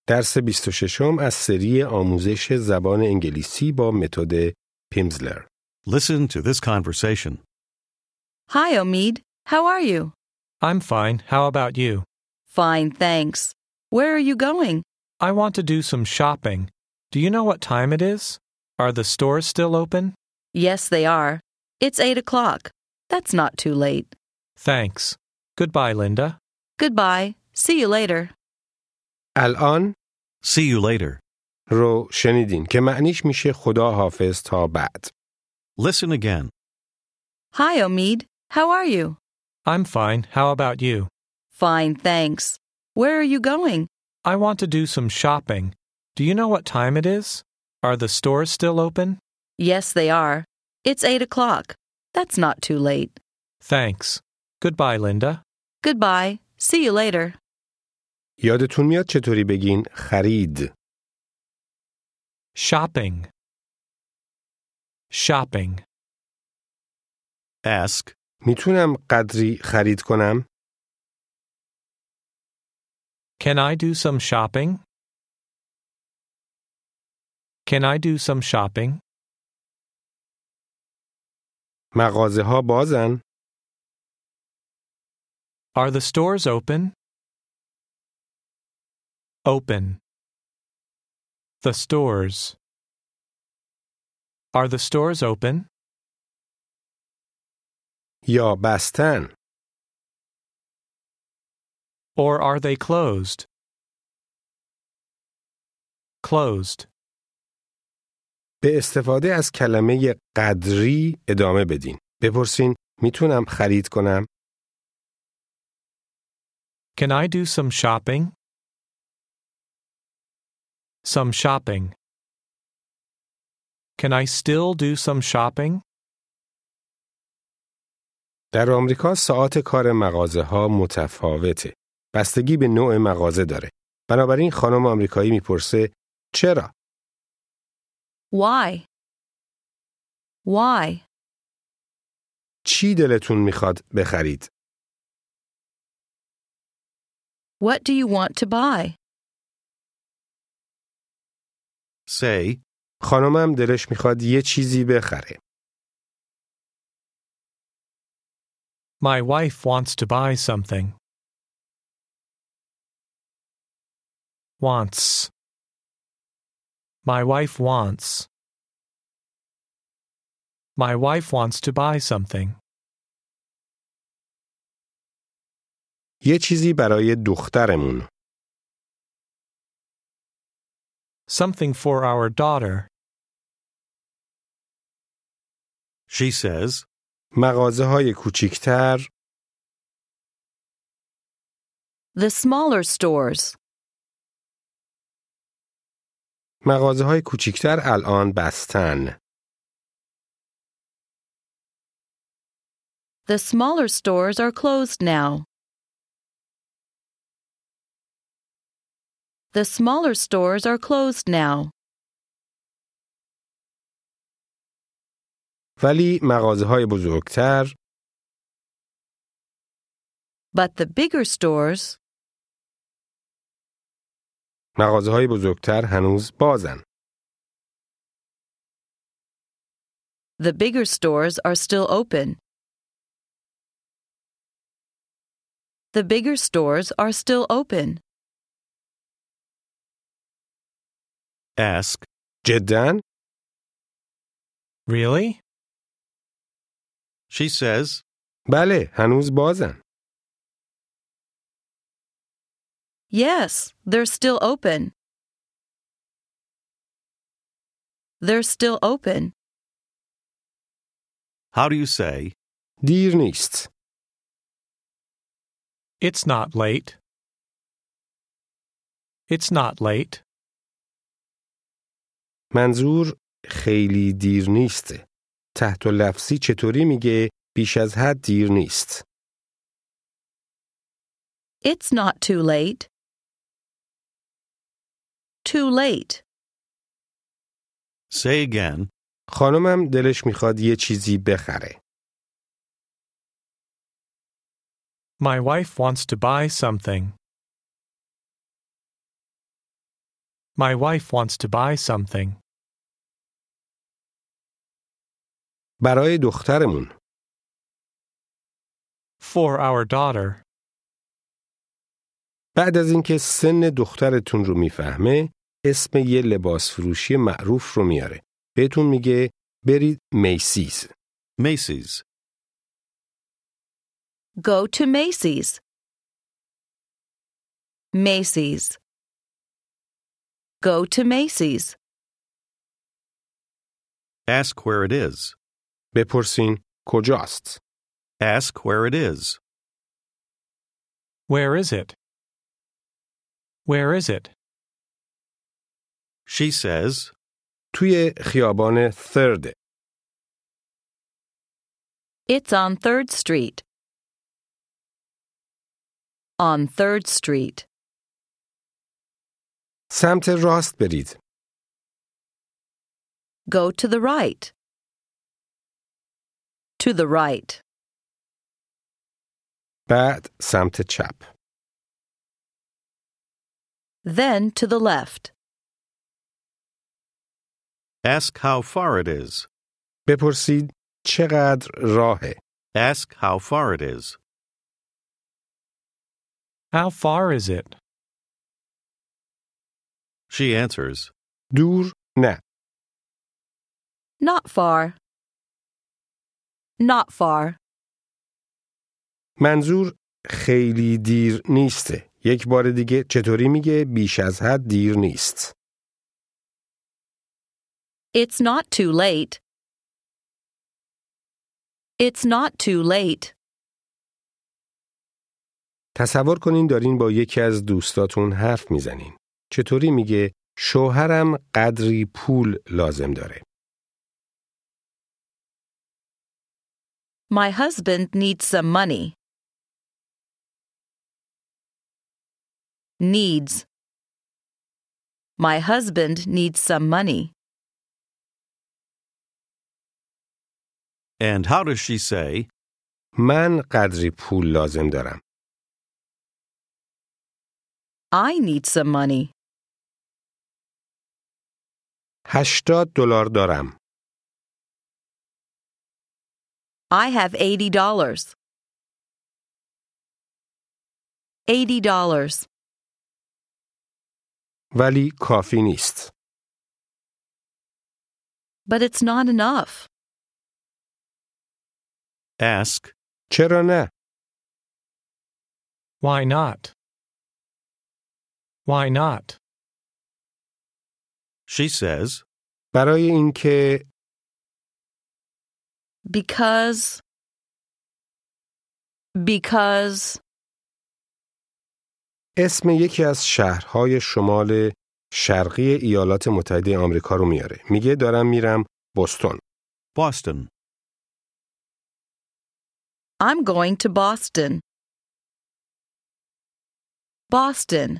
درس 26 از سری آموزش زبان انگلیسی با متد پیمزلر. Listen to this conversation. Hi, Omid. How are you? I'm fine. How about you? Fine, thanks. Where are you going? I want to do some shopping. Do you know what time it is? Are the stores still open? Yes, they are. It's 8 o'clock. That's not too late. Thanks. Goodbye, Linda. Goodbye. See you later. الان See you later. رو شنیدین که معنیش میشه خدا حافظ تا بعد. Listen again. Hi, Omid. How are you? I'm fine. How about you? Fine, thanks. Where are you going? I want to do some shopping. Do you know what time it is? Are the stores still open? Yes, they are. It's 8 o'clock. That's not too late. Thanks. Goodbye, Linda. Goodbye. See you later. یادتون میاد چطوری بگین خرید؟ Shopping. Shopping. Ask, میتونم قدری خرید کنم؟ Can I do some shopping? Can I do some shopping? مغازه ها بازن؟ Are the stores open? Open. The stores. Are the stores open? یا بستن؟ Or are they closed? Closed. به استفاده از کلمه قدری ادامه بدین. بپرسین میتونم خرید کنم؟ Can I do some shopping? Some shopping. Can I still do some shopping? در آمریکا ساعات کار مغازه ها متفاوته. بستگی به نوع مغازه داره. بنابراین خانم آمریکایی میپرسه چرا؟ Why? Why? چی دلتون میخواد بخرید؟ What do you want to buy? say, خانمم دلش میخواد یه چیزی بخره. My wife wants to buy something. Wants. My wife wants. My wife wants to buy something. یه چیزی برای دخترمون. Something for our daughter. she says, مغازه های کوچیکتر The smaller stores. مغازه های کوچیکتر الان بستن. The smaller stores are closed now. The smaller stores are closed now. ولی مغازه های بزرگتر But the bigger stores, مغازه های بزرگتر هنوز بازن. the bigger stores are still open. The bigger stores are still open. ask, جداً؟ Really? she says, بله، هنوز بازن. Yes, they're still open. They're still open. how do you say, دیر نیست. It's not late. It's not late. منظور خیلی دیر نیسته. تحت لفظی چطوری میگه بیش از حد دیر نیست؟ It's not too late. Too late. say again, خانمم دلش میخواد یه چیزی بخره. My wife wants to buy something. My wife wants to buy something. برای دخترمون. For our daughter. بعد از اینکه سن دخترتون رو میفهمه، اسم یه لباس فروشی معروف رو میاره. بهتون میگه برید میسیز. Macy's. Go to Macy's. Macy's. Go to Macy's. Ask where it is. بپرسین کجاست. Ask where it is. Where is it? Where is it? She says, توی خیابان ثرد. It's on 3rd Street. On 3rd Street. سمت راست برید. Go to the right. To the right. بعد سمت چپ. Then to the left. ask how far it is. بپرسید چقدر راهه. Ask how far it is. How far is it? She answers, دور نه. Not far. Not far. منظور خیلی دیر نیسته. یک بار دیگه چطوری میگه بیش از حد دیر نیست. It's not too late. It's not too late. تصور کنین دارین با یکی از دوستاتون حرف میزنین. چطوری میگه شوهرم قدری پول لازم داره. My husband needs some money. Needs. My husband needs some money. And how does she say, من قدری پول لازم دارم. I need some money. $80 دارم. I have $80. $80. ولی کافی نیست. But it's not enough. ask, چرا نه؟ Why not? Why not? she says, برای اینکه Because اسم یکی از شهرهای شمال شرقی ایالات متحده آمریکا رو میاره. میگه دارم میرم بوستون. Boston. I'm going to Boston. Boston.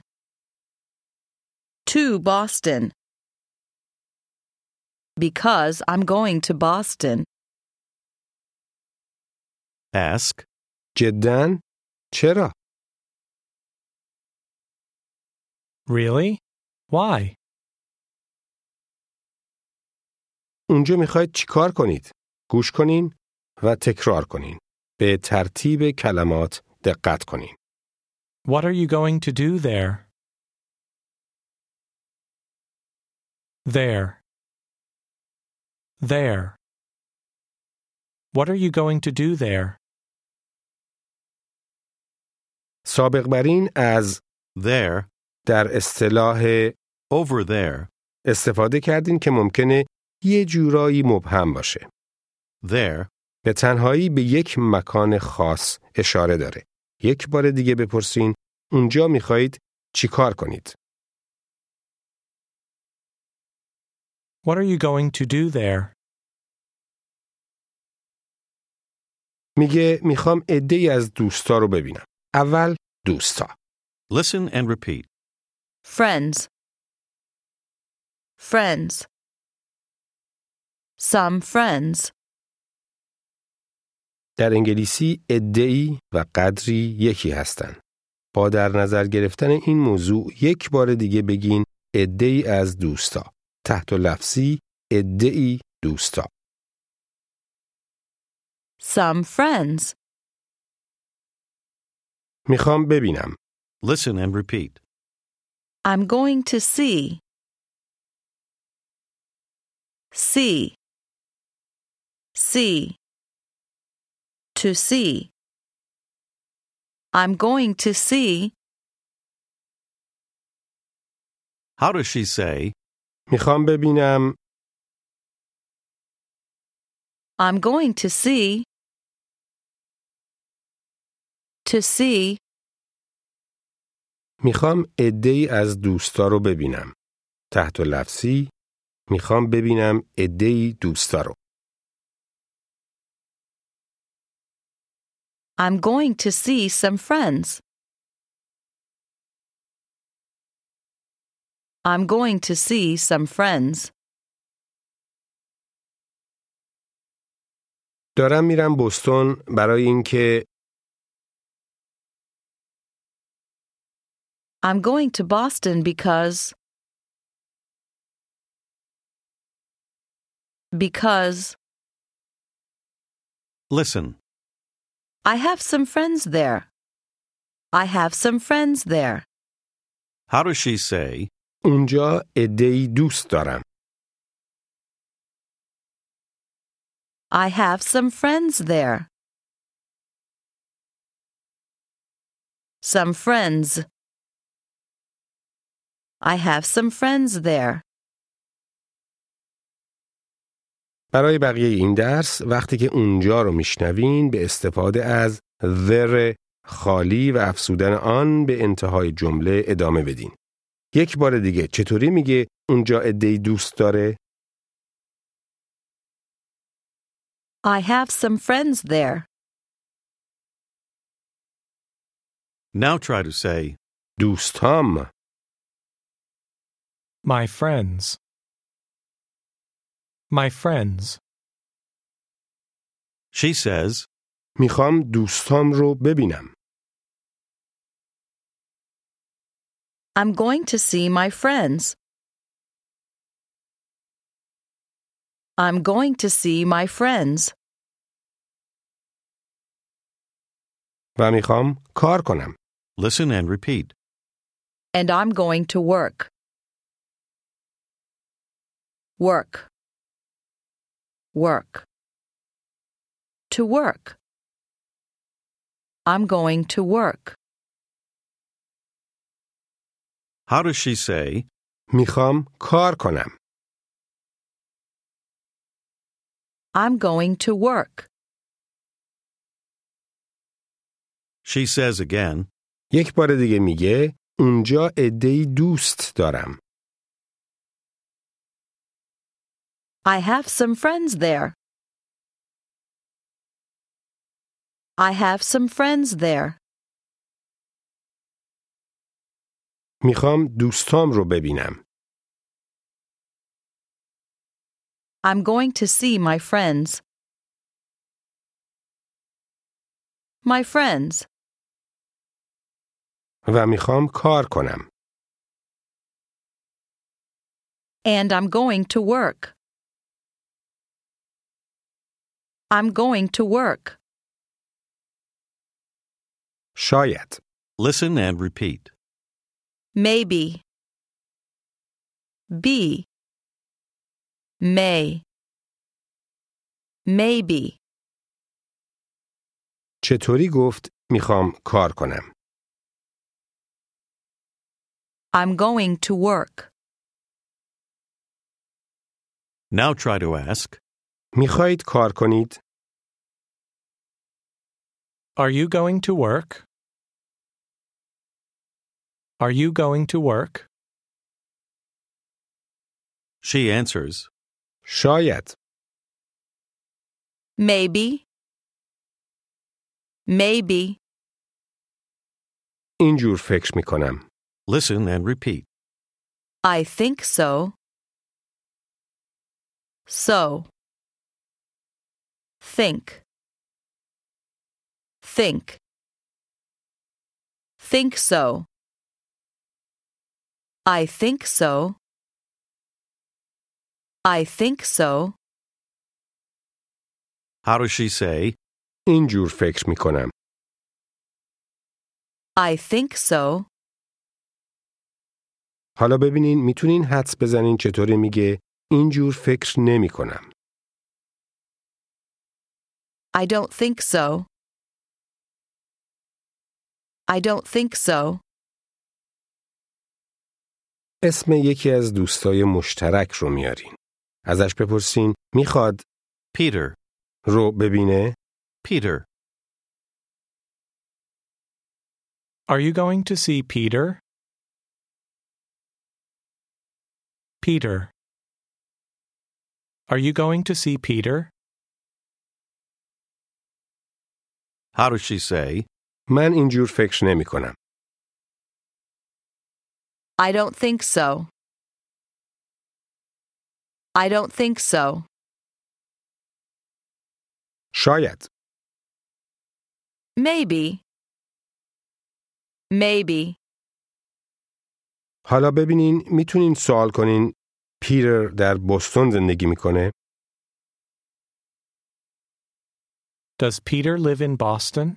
To Boston. Because I'm going to Boston. Ask, جداً؟ چرا؟ Really? Why? اونجا میخواید چیکار کنید؟ گوش کنین و تکرار کنین. به ترتیب کلمات دقت کنین. What are you going to do there? There. There. What are you going to do there? سابق بر این از there, در اصطلاح over there, استفاده کردین که ممکنه یه جورایی مبهم باشه. there, به تنهایی به یک مکان خاص اشاره داره. یک بار دیگه بپرسین اونجا میخواید چی کار کنید؟ What are you going to do there? میگه میخوام عده‌ای از دوستا رو ببینم. اول دوستا. listen and repeat. Friends. Friends. Some friends. در انگلیسی عده‌ای و قدری یکی هستن. با در نظر گرفتن این موضوع یک بار دیگه بگین عده‌ای از دوستا. تحت لفظی عده‌ای دوستا. Some friends. میخوام ببینم. Listen and repeat. I'm going to see. See. See. To see. I'm going to see. How does she say, میخوام ببینم. I'm going to see. To see. میخوام عده‌ای از دوستا رو ببینم. تحت لفظی میخوام ببینم عده‌ای دوستا رو. I'm going to see some friends. I'm going to see some friends. دارم میرم بوستون برای اینکه I'm going to Boston because listen, I have some friends there. I have some friends there. how does she say, اونجا عده‌ای دوست دارم. I have some friends there. Some friends. I have some friends there. برای بقیه این درس وقتی که اونجا رو میشنوین به استفاده از there خالی و افزودن آن به انتهای جمله ادامه بدین. یک بار دیگه چطوری میگه اونجا عده‌ای دوست داره؟ I have some friends there. now try to say, دوستام. My friends. My friends. she says, میخوام دوستام رو ببینم. I'm going to see my friends. I'm going to see my friends. و میخوام کار کنم. listen and repeat. And I'm going to work. Work. Work. To work. I'm going to work. How does she say, میخوام کار کنم. I'm going to work. she says again, یک بار دیگه میگه اونجا عده‌ای دوست دارم. I have some friends there. I have some friends there. میخوام دوستام رو ببینم. I'm going to see my friends. My friends. و میخوام کار کنم. And I'm going to work. I'm going to work. شاید. listen and repeat. Maybe. Be. May. Maybe. چطوری گفت میخوام کار کنم؟ I'm going to work. Now try to ask, میخواید کار کنید؟ Are you going to work? Are you going to work? she answers, شاید. Maybe. Maybe. اینجور فکر میکنم. listen and repeat. I think so. So. Think. Think. Think so. I think so. I think so. How does she say, اینجور فکر می کنم. I think so. حالا ببینین میتونین حدس بزنین چطوری میگه اینجور فکر نمی کنم. I don't think so. I don't think so. اسم یکی از دوستای مشترک رو میارین. ازش بپرسین میخواد Peter, رو ببینه؟ Peter, Are you going to see Peter? Peter. Are you going to see Peter? how does she say, من اینجور فکر نمی کنم. I don't think so. I don't think so. شاید. Maybe. Maybe. حالا ببینین میتونین سوال کنین پیتر در بوستون زندگی میکنه؟ Does Peter live in Boston?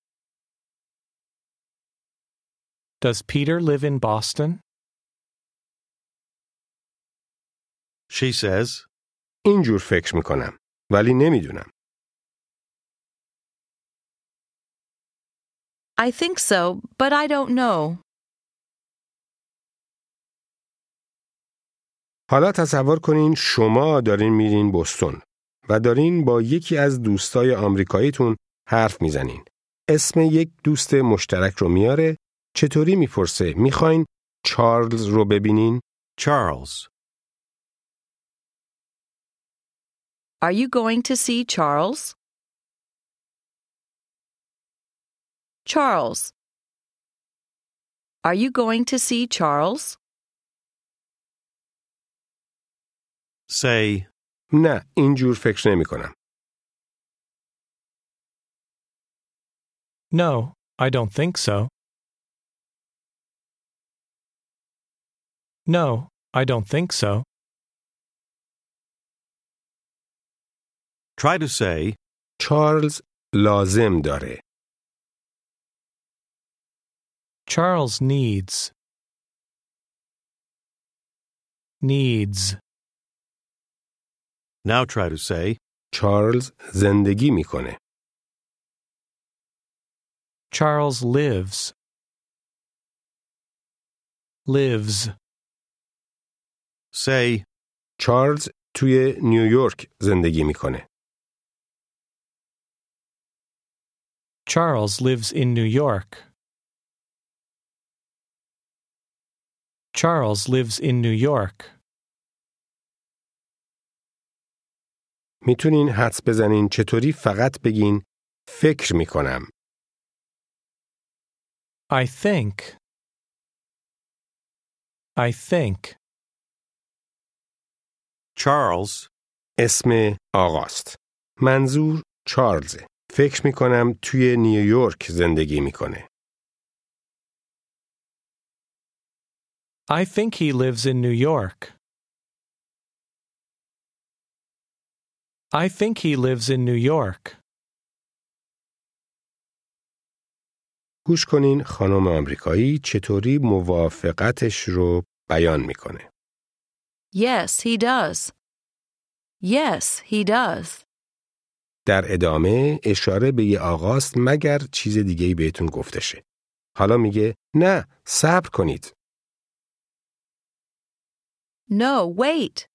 Does Peter live in Boston? she says, اینجور فکر میکنم. ولی نمیدونم. I think so, but I don't know. حالا تصور کنین شما دارین میرین بوستون و دارین با یکی از دوستای آمریکاییتون حرف میزنین. اسم یک دوست مشترک رو میاره. چطوری میپرسه؟ میخواین چارلز رو ببینین؟ Charles, Are you going to see Charles? Charles. Are you going to see Charles? say, نه، اینجور فکر نمی کنم. No, I don't think so. No, I don't think so. try to say, چارلز لازم داره. Charles needs. Needs. now try to say, چارلز زندگی میکنه. Charles lives. Lives. say, چارلز توی نیویورک زندگی میکنه. Charles lives in New York. Charles lives in New York. میتونین حدس بزنین چطوری فقط بگین فکر میکنم. I think. I think. Charles, اسم آقاست. منظور چارلزه. فکر میکنم توی نیویورک زندگی میکنه. I think he lives in New York. I think he lives in New York. گوش کنین خانم آمریکایی چطوری موافقتش رو بیان میکنه. Yes, he does. Yes, he does. در ادامه اشاره به یه آقاست مگر چیز دیگه‌ای بهتون گفته شه. حالا میگه نه، صبر کنید. No, wait.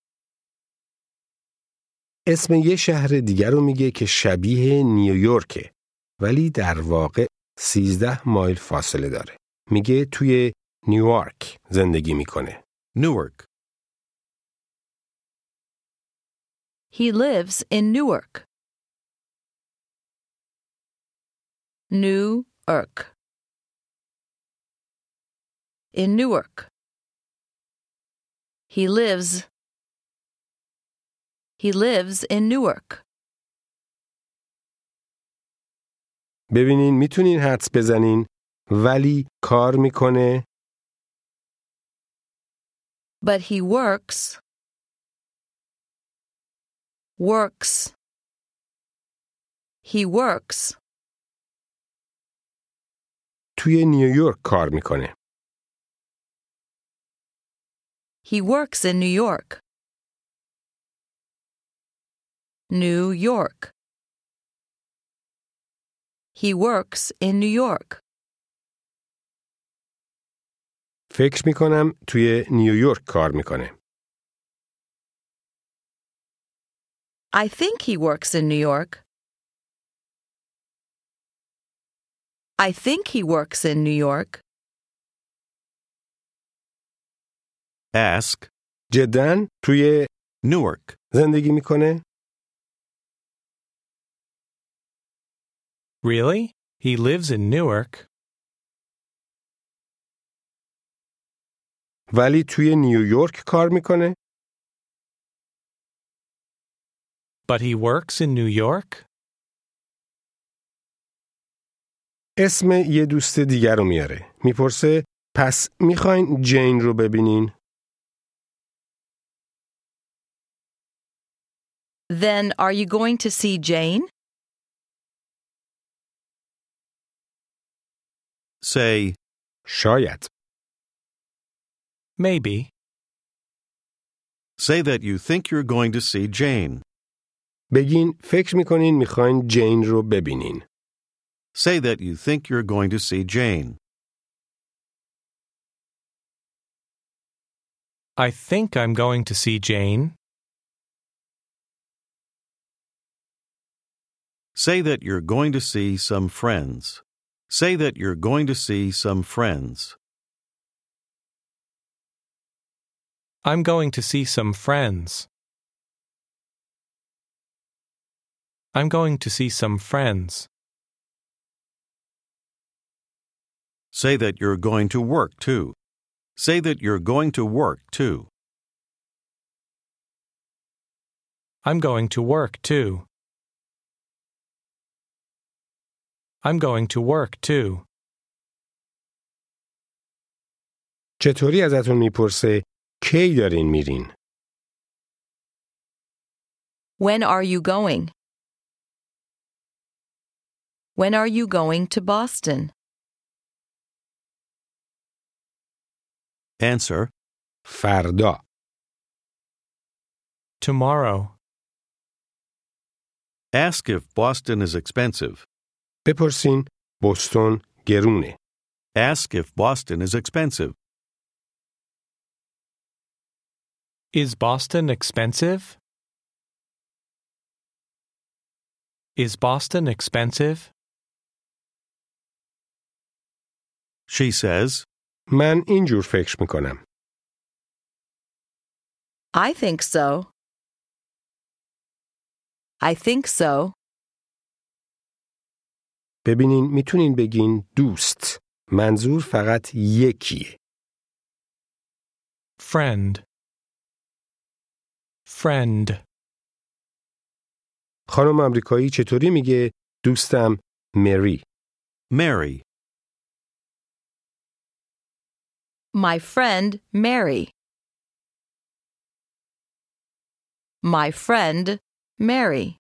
اسم یه شهر دیگر رو میگه که شبیه نیویورکه ولی در واقع 13 مایل فاصله داره. میگه توی نیویورک زندگی میکنه. Newark, He lives in Newark. Newark. In Newark. He lives in Newark. ببینین میتونین حدس بزنین ولی کار میکنه. But he works. Works. He works. توی نیویورک کار میکنه. He works in New York. New York. He works in New York. فکر میکنم توی نیویورک کار میکنه. I think he works in New York. I think he works in New York. Ask. جداً توی Newark. زندگی میکنه؟ Really? He lives in Newark. ولی توی نیویورک کار میکنه؟ But he works in New York? اسم یه دوست دیگر رو میاره. میپرسه پس میخواین جین رو ببینین؟ Then are you going to see Jane? Say, شاید. Maybe. say that you think you're going to see Jane. بگین فکر میکنین میخواین جین رو ببینین. Say that you think you're going to see Jane. I think I'm going to see Jane. Say that you're going to see some friends. Say that you're going to see some friends. I'm going to see some friends. I'm going to see some friends. Say that you're going to work too. Say that you're going to work too. I'm going to work too. I'm going to work too. چطوری ازتون میپرسه کی دارین میرین؟ When are you going? When are you going to Boston? Answer. فردا. Tomorrow. Ask if Boston is expensive. بپرسین بوستون گرونه. Ask if Boston is expensive. Is Boston expensive? Is Boston expensive? She says, من اینجور فکر میکنم. I think so. I think so. ببینین میتونین بگین دوست. منظور فقط یکیه. Friend. Friend. خانم آمریکایی چطوری میگه دوستم مری؟ Mary. My friend Mary. My friend Mary.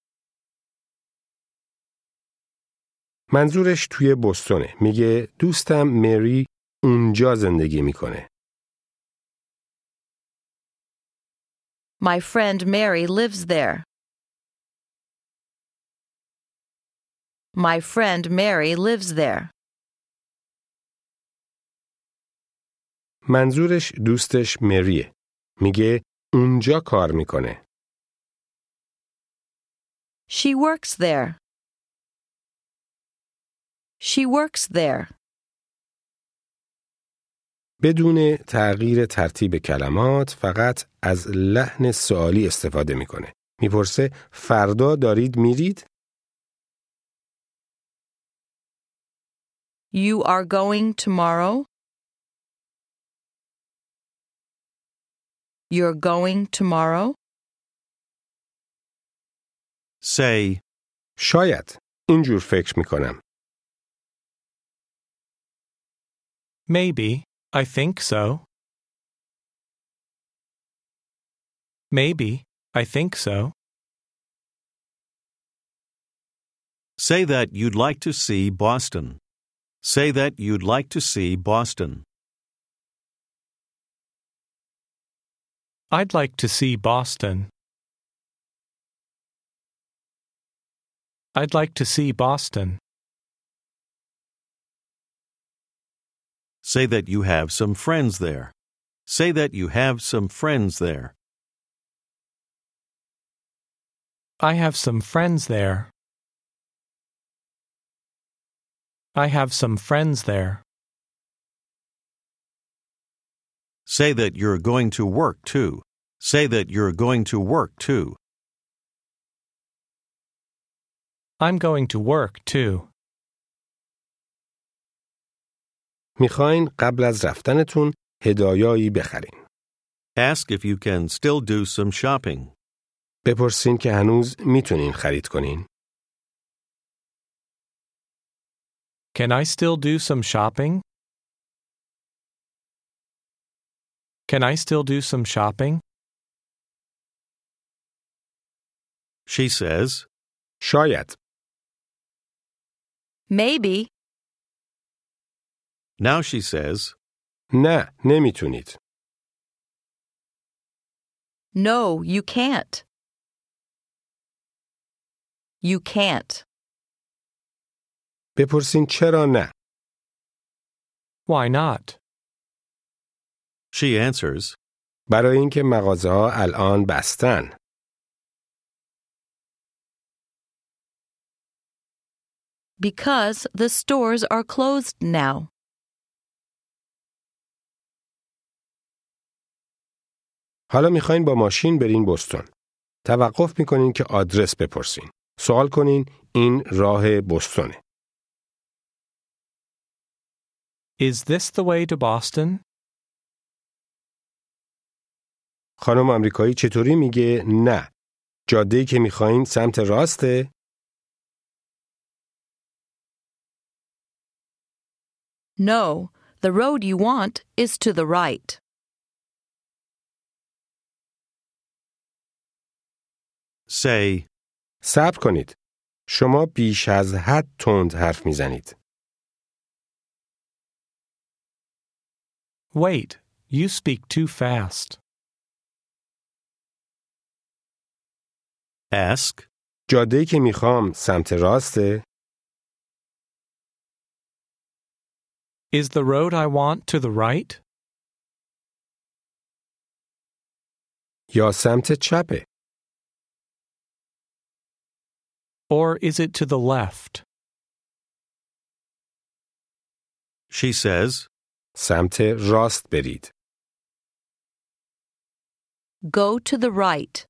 منظورش توی بوستونه. میگه دوستم مری اونجا زندگی میکنه. My friend Mary lives there. My friend Mary lives there. منظورش دوستش مریه. میگه اونجا کار میکنه. She works there. She works there. بدون تغییر ترتیب کلمات فقط از لحن سوالی استفاده میکنه. میپرسه فردا دارید میرید؟ You are going tomorrow? You're going tomorrow? Say, شاید. اینجور فکر میکنم. Maybe. I think so. Maybe. I think so. Say that you'd like to see Boston. Say that you'd like to see Boston. I'd like to see Boston. I'd like to see Boston. Say that you have some friends there. Say that you have some friends there. I have some friends there. I have some friends there. Say that you're going to work too. Say that you're going to work too. I'm going to work too. میخواین قبل از رفتنتون هدایایی بخرین. Ask if you can still do some shopping. بپرسین که هنوز میتونین خرید کنین. Can I still do some shopping? Can I still do some shopping? She says, شاید. Maybe. now she says, نه، نمیتونید. No, you can't. You can't. بپرسین چرا نه. Why not? she answers, برای اینکه مغازه‌ها الان بستن. Because the stores are closed now. حالا میخواین با ماشین برین بوستون. توقف میکنین که آدرس بپرسین. سوال کنین این راه بوستونه. Is this the way to Boston? خانم آمریکایی چطوری میگه نه. جاده‌ای که میخواین سمت راسته؟ No, the road you want is to the right. say, صبر کنید. شما بیش از حد تند حرف میزنید. Wait, you speak too fast. ask, جاده‌ای که میخوام سمت راسته؟ Is the road I want to the right? یا سمت چپه؟ Or is it to the left? she says, سمت راست برید. Go to the right.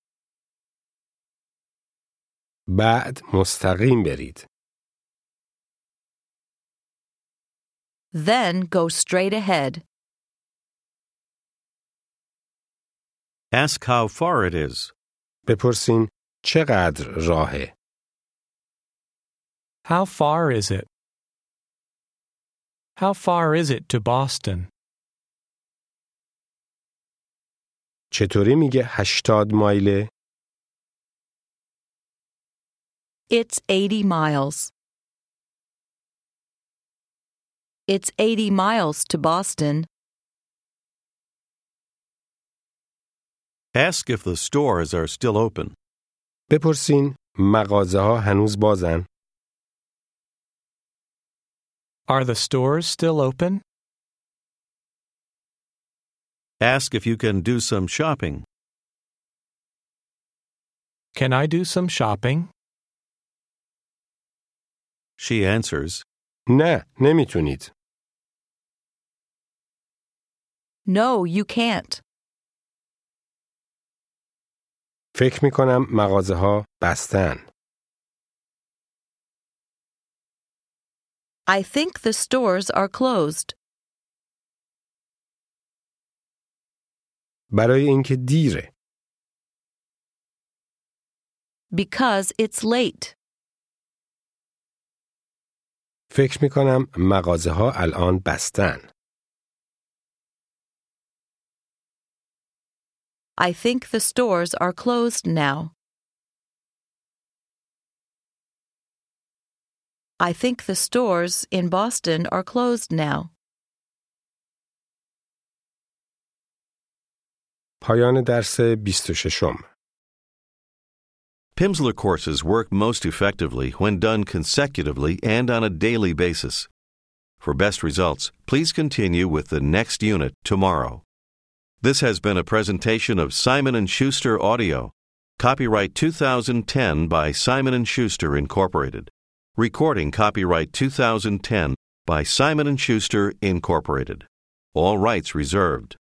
بعد مستقیم برید. Then go straight ahead. ask how far it is. بپرسین چقدر راهه؟ How far is it? How far is it to Boston? چطوری میگه 80 مایله؟ It's 80 miles. It's 80 miles to Boston. Ask if the stores are still open. بپرسین مغازه‌ها هنوز بازن؟ Are the stores still open? Ask if you can do some shopping. Can I do some shopping? She answers, نه، نمیتونید. No, you can't. فکر میکنم مغازه‌ها بستن. I think the stores are closed. برای اینکه دیره. Because it's late. فکر میکنم مغازه‌ها الان بستن. I think the stores are closed now. I think the stores in Boston are closed now. پایان درس 26. Pimsleur courses work most effectively when done consecutively and on a daily basis. For best results, please continue with the next unit tomorrow. This has been a presentation of Simon & Schuster Audio. Copyright 2010 by Simon & Schuster, Incorporated. Recording copyright 2010 by Simon & Schuster, Incorporated. All rights reserved.